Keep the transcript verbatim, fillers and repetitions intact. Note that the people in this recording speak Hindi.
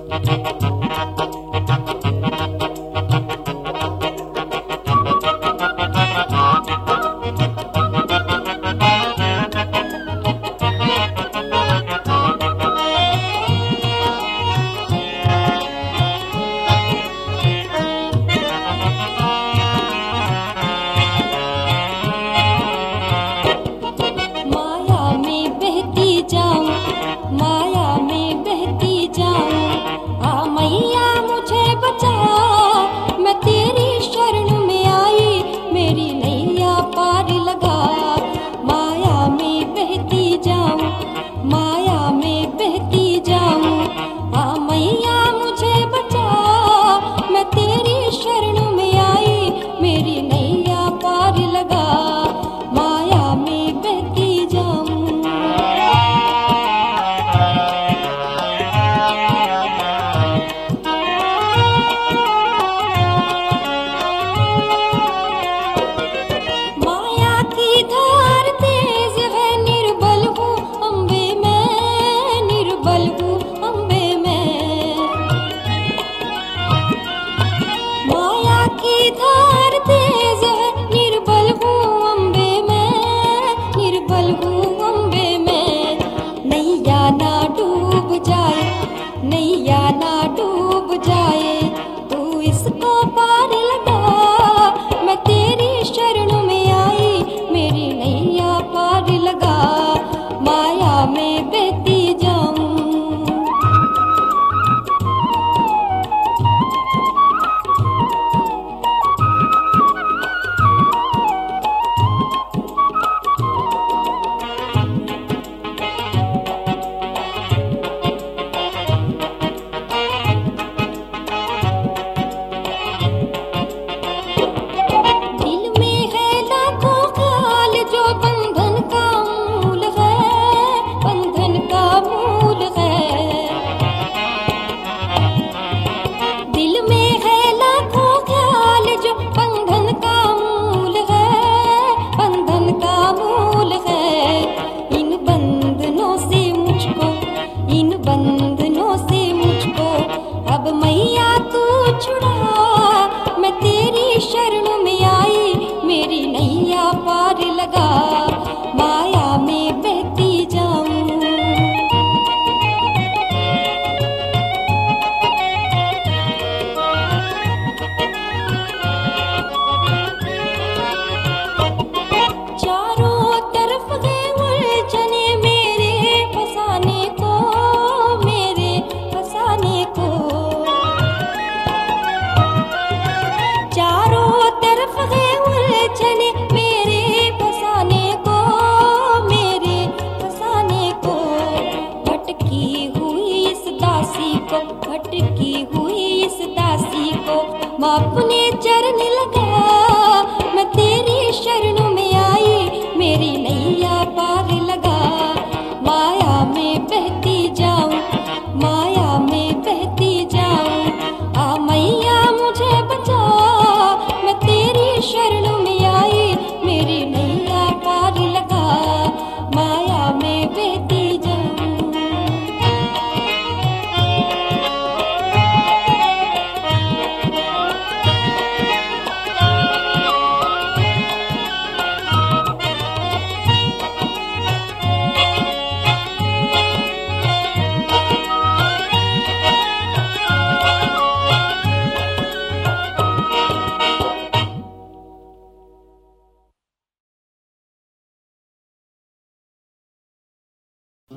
माया में बहती जाऊं, आ मैया मुझे बचा, मैं तेरी शरण में आई, मेरी नैया पार लगा। माया में बहती जाऊं, माया में बहती जाऊं, आ मैया मुझे बचा, मैं तेरी शरण में आई, मेरी नैया पार लगा। माया में बहती जाऊं। नैया ना डूब जाए, तू इसको पार लगा, मैं तेरी शरण में आई, मेरी नैया पार लगा। माया में बहती जाऊं। अब मैया तू छुड़ा, मैं तेरी शरण में आई, मेरी नैया पार लगा। माया में बहती जाऊं। चारों तरफ है उलझने मेरे फसाने को, मेरे फसाने को। चारों तरफ है उलझने मेरे फसाने को, मेरे फसाने को। भटकी हुई इस दासी को, भटकी हुई इस दासी को, माँ अपने चरण लगा।